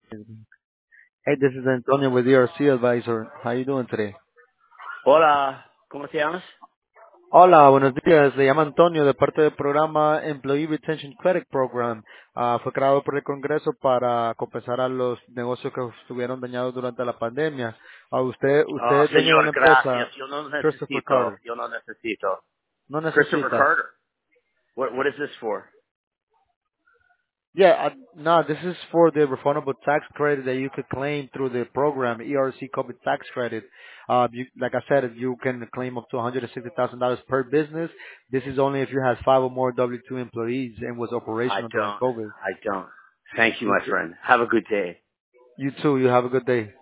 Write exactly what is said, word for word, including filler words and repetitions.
Hey, this is Antonio with E R C Advisor. How you doing today? Hola, ¿cómo te llamas? Hola, buenos días. Le llama Antonio de parte del programa Employee Retention Credit Program. Ah, fue creado por el Congreso para compensar a los negocios que estuvieron dañados durante la pandemia. Ah, usted, usted Oh, es dueño de señor, una gracias. empresa, Yo no Christopher necesito. Carter. Yo no necesito. No Christopher necesita. Carter. What What is this for? Yeah, uh, no, this is for the refundable tax credit that you could claim through the program, E R C COVID tax credit. Uh, you, like I said, you can claim up to one hundred sixty thousand dollars per business. This is only if you have five or more W two employees and was I operational during don't. COVID. I don't. Thank you, You my too. friend. Have a good day. You too. You have a good day.